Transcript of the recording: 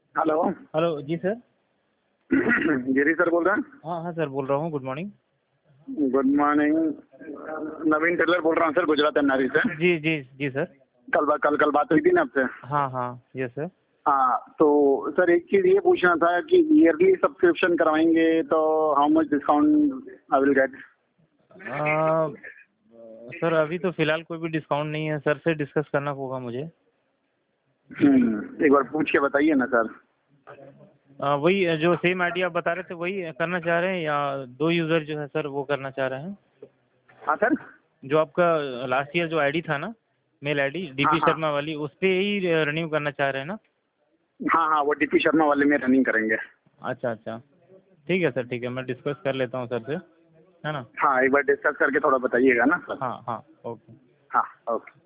Hello. Hello जी sir. Giri sir बोल रहे हैं? हाँ हाँ सर बोल रहा हूँ। Good morning. Good morning. Naveen Tailor बोल रहा हूँ सर, गुजरात एमनारी से। जी जी जी सर। कल बात हुई थी ना आपसे? हाँ हाँ यस सर। हाँ, तो सर एक चीज़ ये पूछना था कि ईयरली सब्सक्रिप्शन करवाएंगे तो how much discount I will get? Sir अभी तो फ़िलहाल कोई भी डिस्काउंट नहीं है, सर से डिस्कस करना होगा मुझे। एक बार पूछ के बताइए ना सर। वही जो सेम आईडी आप बता रहे थे वही करना चाह रहे हैं या दो यूज़र जो है सर वो करना चाह रहे हैं? हाँ सर। जो आपका लास्ट ईयर जो आईडी था ना, मेल आईडी हाँ डीपी हाँ शर्मा वाली, उस पे ही रिन्यू करना चाह रहे हैं ना? हाँ हाँ, वो डीपी शर्मा वाले में रनिंग करेंगे। अच्छा अच्छा, ठीक है सर, ठीक है, मैं डिस्कस कर लेता हूँ सर से, है ना? हाँ, एक बार डिस्कस करके थोड़ा बताइएगा ना सर। हाँ हाँ ओके। हाँ, ओके।